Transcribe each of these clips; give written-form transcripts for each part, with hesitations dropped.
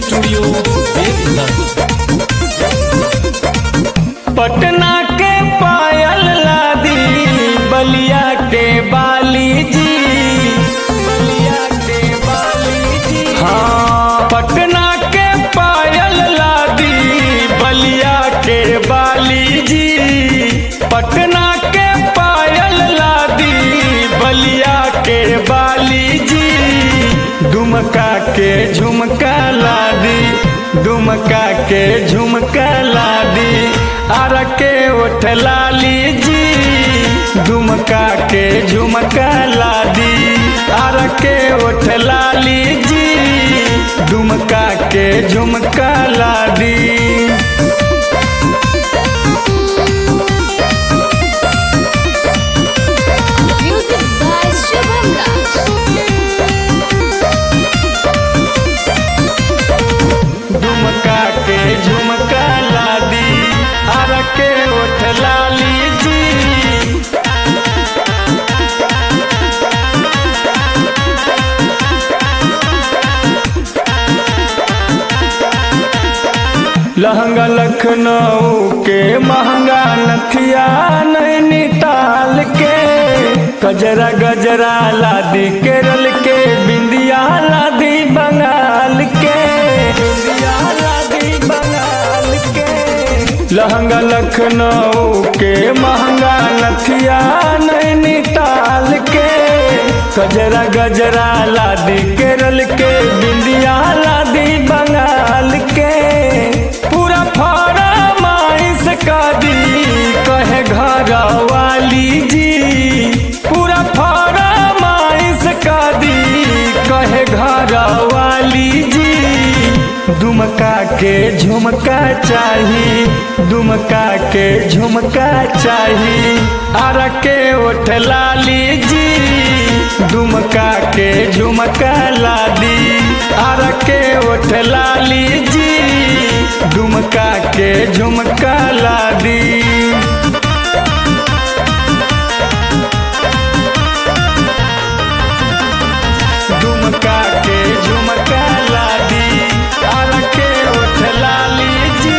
Studio Patna के पायल लादी बलिया के बाली जी, बलिया के बाली जी। हाँ, पटना के पायल लादी बलिया के बाली जी, पटना के पायल लादी बलिया के बाली जी। दुमका के झुमका लादी, दुमका के झुमका लादी आरा के ओठ लाली जी। दुमका के झुमका लादी आरा के ओठ लाली जी। दुमका के झुमका लादी। Music by Shubham Raj. Dumka के झुमका लादी आरा के ओठ लाली जी। लहंगा लखनऊ के महंगा नथिया नैनीताल के। गजरा गजरा लादी केरल के, बिंदिया लादी बंगाल के, बिंदिया लादी बंगाल के। लहंगा लखनऊ के महंगा नथिया नैनीताल के। गजरा गजरा लादी केरल के, बिंदिया लादी बंगाल के। पूरा फरमाइश का दी कहे घर वाली जी। पूरा फरमाइश का दी कहे घर वाली जी। दुमका के झुमका चाही, दुमका के झुमका चाही आरा के ओठ लाली जी। दुमका के झुमका लादी आरा के ओठ लाली जी। दुमका के झुमका लादी। दुमका के झुमका लादी आरा के ओठ लाली जी।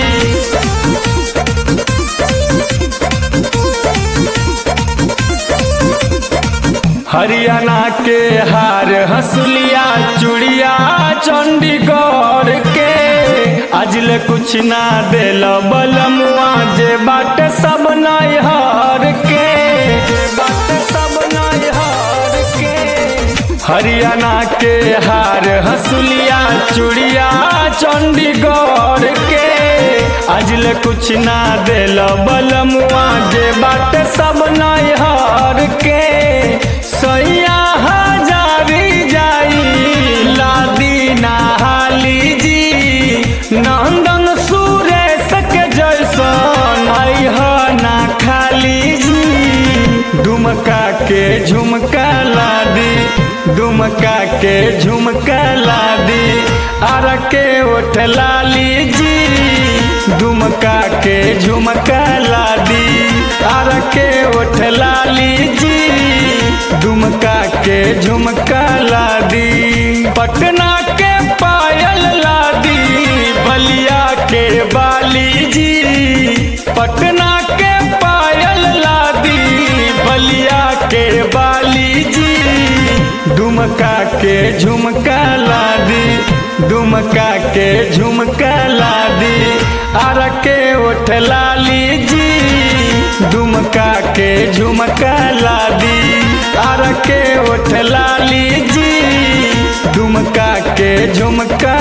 हरियाणा के हार हंसुलिया चूड़िया चंडीगढ़ के। आजले कुछ ना देल बलमुआ जे बाट सब नैहर के, जे बाट सब नैहर के। हरियाणा के हार हंसुलिया चूड़िया चंडीगढ़ के। आजले कुछ ना देल बलमुआ जे बाट सब नैहर के। सैया हजारी जाई लादी नहाली जी। नंदन सुरेश के जैसन ना खाली जी। दुमका के झुमका लादी, दुमका के झुमका लादी आरा के ओठ लाली जी। दुमका के झुमका लादी आरा के ओठ लाली जी। दुमका के झुमका लादी। पटना के पायल लादी बलिया के बाली जी। पटना के पायल लादी बलिया के बाली जी। दुमका के झुमका लादी, दुमका के झुमका लादी आरा के ओठ लाली जी। दुमका के झुमका लादी आरा के ओठ लाली जी। दुमका के झुमका